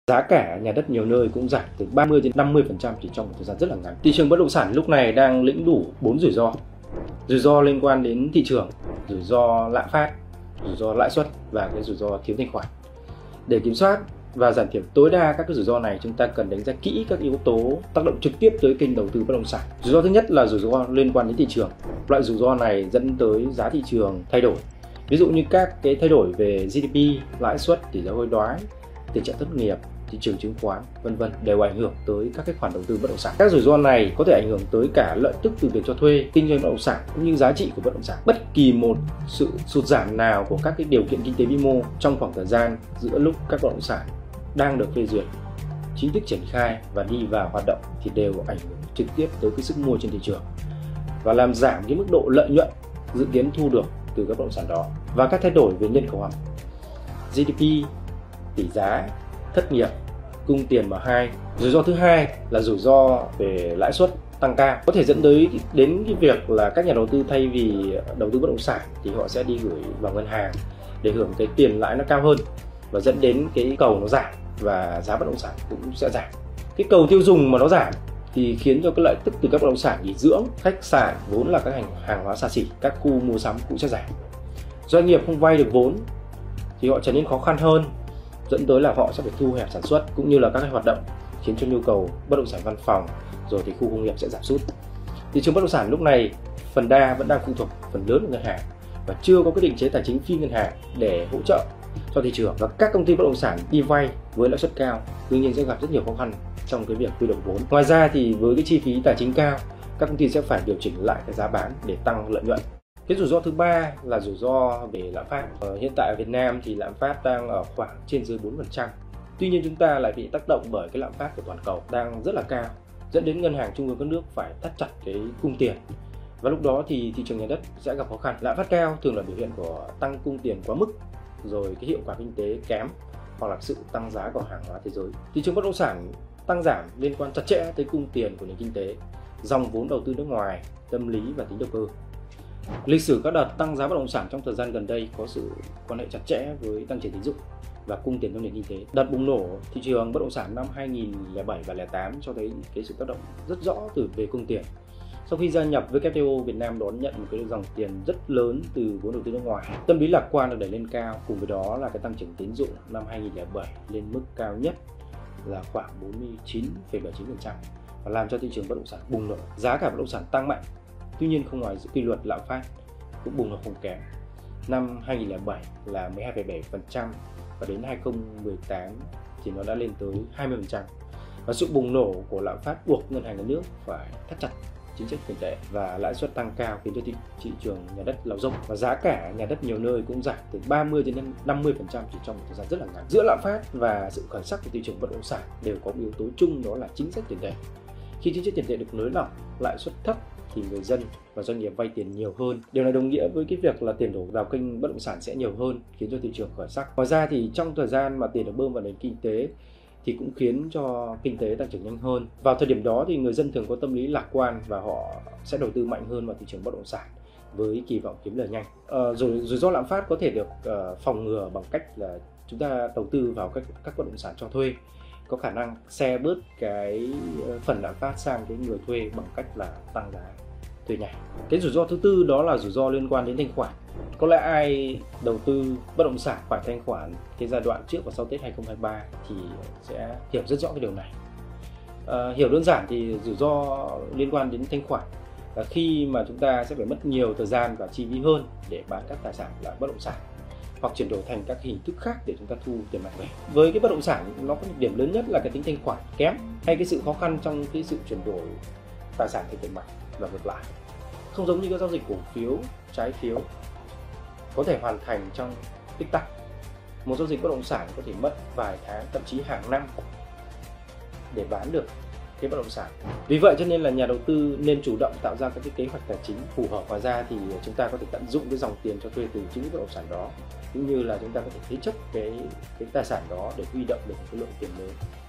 Giá cả nhà đất nhiều nơi cũng giảm từ 30 đến 50% chỉ trong một thời gian rất là ngắn. Thị trường bất động sản lúc này đang lĩnh đủ 4 rủi ro. Rủi ro liên quan đến thị trường, rủi ro lạm phát, rủi ro lãi suất và cái rủi ro thiếu thanh khoản. Để kiểm soát và giảm thiểu tối đa các cái rủi ro này, chúng ta cần đánh giá kỹ các yếu tố tác động trực tiếp tới kênh đầu tư bất động sản. Rủi ro thứ nhất là rủi ro liên quan đến thị trường. Loại rủi ro này dẫn tới giá thị trường thay đổi. Ví dụ như các cái thay đổi về GDP, lãi suất, tỷ giá hối đoái, tình trạng thất nghiệp, thị trường chứng khoán, vân vân đều ảnh hưởng tới các cái khoản đầu tư bất động sản. Các rủi ro này có thể ảnh hưởng tới cả lợi tức từ việc cho thuê, kinh doanh bất động sản cũng như giá trị của bất động sản. Bất kỳ một sự sụt giảm nào của các cái điều kiện kinh tế vĩ mô trong khoảng thời gian giữa lúc các bất động sản đang được phê duyệt, chính thức triển khai và đi vào hoạt động thì đều ảnh hưởng trực tiếp tới cái sức mua trên thị trường và làm giảm cái mức độ lợi nhuận dự kiến thu được từ các bất động sản đó. Và các thay đổi về nhân khẩu học, GDP, tỷ giá, thất nghiệp, cung tiền M2. Rủi ro thứ hai là rủi ro về lãi suất tăng cao, có thể dẫn tới đến cái việc là các nhà đầu tư thay vì đầu tư bất động sản thì họ sẽ đi gửi vào ngân hàng để hưởng cái tiền lãi nó cao hơn và dẫn đến cái cầu nó giảm và giá bất động sản cũng sẽ giảm. Cái cầu tiêu dùng mà nó giảm thì khiến cho cái lợi tức từ các bất động sản nghỉ dưỡng, khách sạn vốn là các hàng hóa xa xỉ, các khu mua sắm cũng sẽ giảm. Doanh nghiệp không vay được vốn thì họ trở nên khó khăn hơn, dẫn tới là họ sẽ phải thu hẹp sản xuất cũng như là các cái hoạt động, khiến cho nhu cầu bất động sản văn phòng rồi thì khu công nghiệp sẽ giảm sút. Thị trường bất động sản lúc này phần đa vẫn đang phụ thuộc phần lớn vào ngân hàng và chưa có cái định chế tài chính phi ngân hàng để hỗ trợ cho thị trường, và các công ty bất động sản đi vay với lãi suất cao đương nhiên sẽ gặp rất nhiều khó khăn trong cái việc huy động vốn. Ngoài ra thì với cái chi phí tài chính cao, các công ty sẽ phải điều chỉnh lại cái giá bán để tăng lợi nhuận. Cái rủi ro thứ ba là rủi ro về lạm phát. Hiện tại ở Việt Nam thì lạm phát đang ở khoảng trên dưới 4%. Tuy nhiên chúng ta lại bị tác động bởi cái lạm phát của toàn cầu đang rất là cao, dẫn đến ngân hàng trung ương các nước phải thắt chặt cái cung tiền. Và lúc đó thì thị trường nhà đất sẽ gặp khó khăn. Lạm phát cao thường là biểu hiện của tăng cung tiền quá mức, rồi cái hiệu quả kinh tế kém hoặc là sự tăng giá của hàng hóa thế giới. Thị trường bất động sản tăng giảm liên quan chặt chẽ tới cung tiền của nền kinh tế, dòng vốn đầu tư nước ngoài, tâm lý và tính đầu cơ. Lịch sử các đợt tăng giá bất động sản trong thời gian gần đây có sự quan hệ chặt chẽ với tăng trưởng tín dụng và cung tiền trong nền kinh tế. Đợt bùng nổ thị trường bất động sản năm 2007 và 2008 cho thấy cái sự tác động rất rõ từ về cung tiền. Sau khi gia nhập WTO, Việt Nam đón nhận một cái dòng tiền rất lớn từ vốn đầu tư nước ngoài. Tâm lý lạc quan được đẩy lên cao, cùng với đó là cái tăng trưởng tín dụng năm 2007 lên mức cao nhất là khoảng 49,79% và làm cho thị trường bất động sản bùng nổ. Giá cả bất động sản tăng mạnh. Tuy nhiên không ngoài quy luật lạm phát cũng bùng nổ không kém. Năm 2007 là 12,7% và đến 2018 thì nó đã lên tới 20%. Và sự bùng nổ của lạm phát buộc ngân hàng nhà nước phải thắt chặt chính sách tiền tệ và lãi suất tăng cao khiến cho thị trường nhà đất lao dốc, và giá cả nhà đất nhiều nơi cũng giảm từ 30 đến 50% chỉ trong một thời gian rất là ngắn. Giữa lạm phát và sự khởi sắc của thị trường bất động sản đều có một yếu tố chung, đó là chính sách tiền tệ. Khi chính sách tiền tệ được nới lỏng, lãi suất thấp thì người dân và doanh nghiệp vay tiền nhiều hơn. Điều này đồng nghĩa với cái việc là tiền đổ vào kênh bất động sản sẽ nhiều hơn, khiến cho thị trường khởi sắc. Ngoài ra thì trong thời gian mà tiền được bơm vào nền kinh tế thì cũng khiến cho kinh tế tăng trưởng nhanh hơn. Vào thời điểm đó thì người dân thường có tâm lý lạc quan và họ sẽ đầu tư mạnh hơn vào thị trường bất động sản với kỳ vọng kiếm lời nhanh. Rồi rủi ro lạm phát có thể được phòng ngừa bằng cách là chúng ta đầu tư vào các bất động sản cho thuê, có khả năng xe bớt cái phần lạm phát sang cái người thuê bằng cách là tăng giá thuê nhà. Cái rủi ro thứ tư đó là rủi ro liên quan đến thanh khoản. Có lẽ ai đầu tư bất động sản phải thanh khoản cái giai đoạn trước và sau Tết 2023 thì sẽ hiểu rất rõ cái điều này. Hiểu đơn giản thì rủi ro liên quan đến thanh khoản là khi mà chúng ta sẽ phải mất nhiều thời gian và chi phí hơn để bán các tài sản là bất động sản hoặc chuyển đổi thành các hình thức khác để chúng ta thu tiền mặt về. Với cái bất động sản nó có một điểm lớn nhất là cái tính thanh khoản kém, hay cái sự khó khăn trong cái sự chuyển đổi tài sản thành tiền mặt và ngược lại. Không giống như các giao dịch cổ phiếu, trái phiếu có thể hoàn thành trong tích tắc. Một giao dịch bất động sản có thể mất vài tháng, thậm chí hàng năm để bán được cái bất động sản. Vì vậy cho nên là nhà đầu tư nên chủ động tạo ra các cái kế hoạch tài chính phù hợp. Ngoài ra thì chúng ta có thể tận dụng cái dòng tiền cho thuê từ chính bất động sản đó, cũng như là chúng ta có thể thế chấp cái tài sản đó để huy động được một cái lượng tiền lớn.